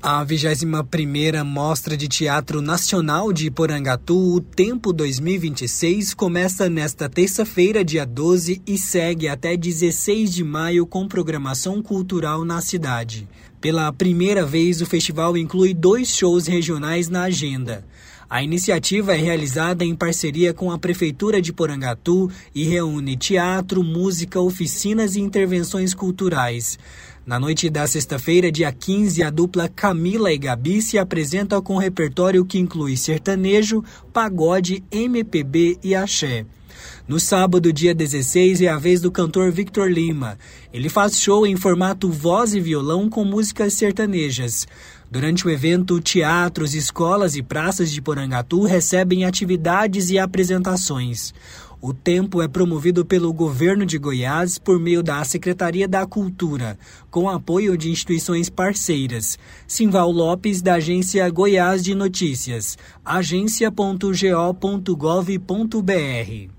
A 21ª Mostra de Teatro Nacional de Porangatu, o Tempo 2026, começa nesta terça-feira, dia 12, e segue até 16 de maio com programação cultural na cidade. Pela primeira vez, o festival inclui 2 shows regionais na agenda. A iniciativa é realizada em parceria com a Prefeitura de Porangatu e reúne teatro, música, oficinas e intervenções culturais. Na noite da sexta-feira, dia 15, a dupla Camila e Gabi se apresenta com um repertório que inclui sertanejo, pagode, MPB e axé. No sábado, dia 16, é a vez do cantor Victor Lima. Ele faz show em formato voz e violão com músicas sertanejas. Durante o evento, teatros, escolas e praças de Porangatu recebem atividades e apresentações. O Tempo é promovido pelo Governo de Goiás por meio da Secretaria da Cultura, com apoio de instituições parceiras. Simval Lopes, da Agência Goiás de Notícias, agência.go.gov.br.